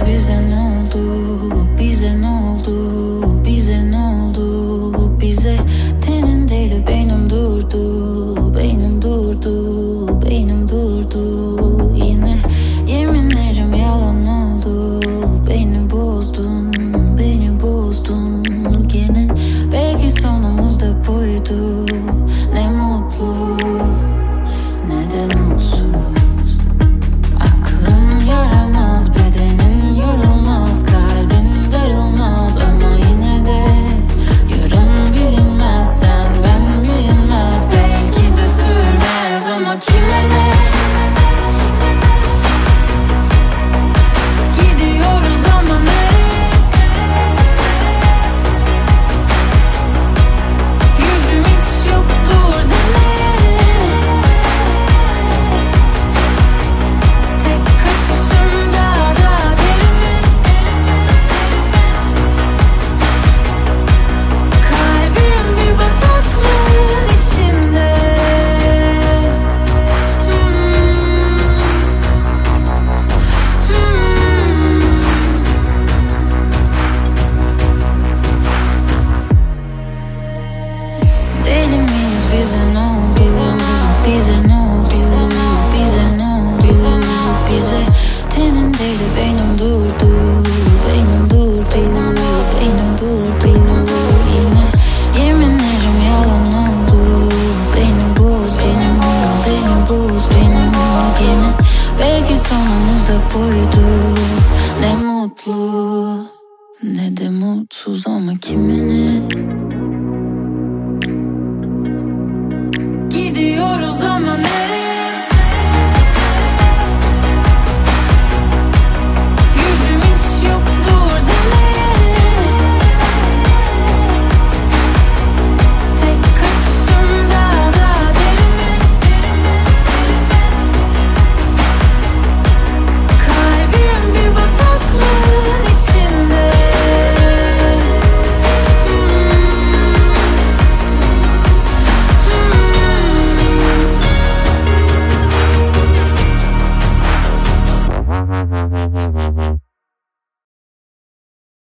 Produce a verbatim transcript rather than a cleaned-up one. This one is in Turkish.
miyiz, bize ne oldu, bize ne oldu, bize ne oldu, bize. Tenindeydi beynim durdu, beynim durdu, beynim durdu. Yine yeminlerim yalan oldu, beni bozdun, beni bozdun gene. Belki sonumuz da buydu, ne mutlu ne de mutsuz. Aklın yaramaz, bedenin yorulmaz, kalbin darılmaz ama yine de yarın bilinmez, sen ben bilinmez. Belki de sürmez ama kime ne? Gidiyoruz ama nereye? Yüzüm hiç yoktur demeye. Tek kaçışım daha da derine. Kalbim bir bataklığın içinde. Hmm. Hmm. Deli miyiz, bize ne oldu, bize ne oldu, bize ne oldu, bize ne oldu, bize ne oldu, bize. Tenindeydi beynim durdu, beynim durdu, beynim durdu, beynim durdu. Yine yeminlerim yalan oldu, beni boz, benim ol, beni boz, benim ol yine. Belki sonumuz da buydu, ne mutlu ne de mutsuz ama kime ne? Gidiyoruz ama nereye?